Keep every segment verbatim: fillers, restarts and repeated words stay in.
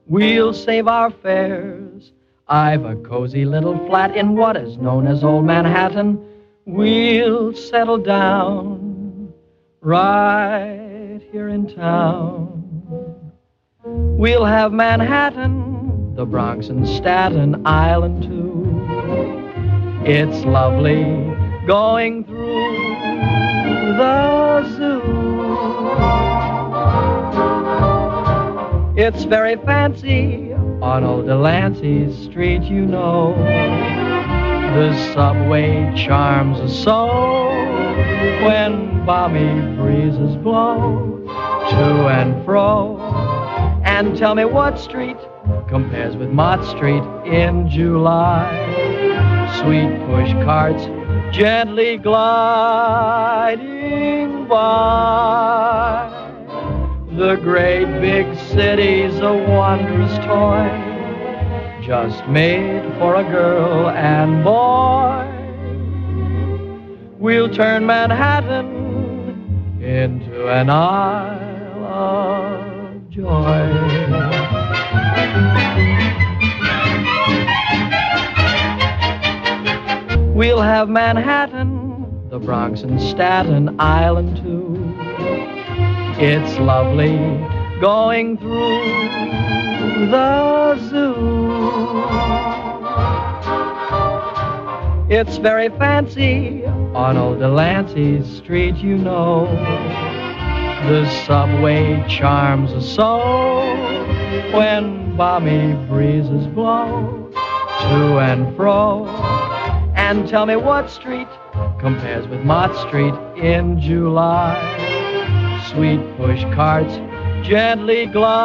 We'll save our fares. I've a cozy little flat in what is known as Old Manhattan. We'll settle down right here in town. We'll have Manhattan, the Bronx and Staten Island too. It's lovely going through the zoo. It's very fancy on old Delancey's street, you know. The subway charms us so when balmy breezes blow to and fro. And tell me what street compares with Mott Street in July. Sweet push carts gently gliding by. The great big city's a wondrous toy, just made for a girl and boy. We'll turn Manhattan into an isle of joy. We'll have Manhattan, the Bronx and Staten Island too. It's lovely going through the zoo. It's very fancy on old Delancey's street, you know. The subway charms us so when balmy breezes blow to and fro. And tell me what street compares with Mott Street in July. Sweet push carts gently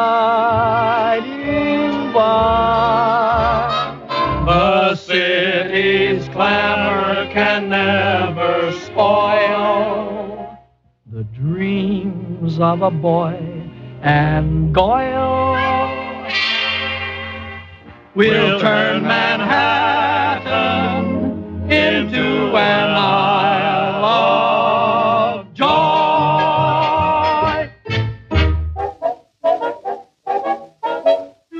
gliding by. The city's clamor can never spoil the dreams of a boy and Goyle. We'll turn Manhattan into an isle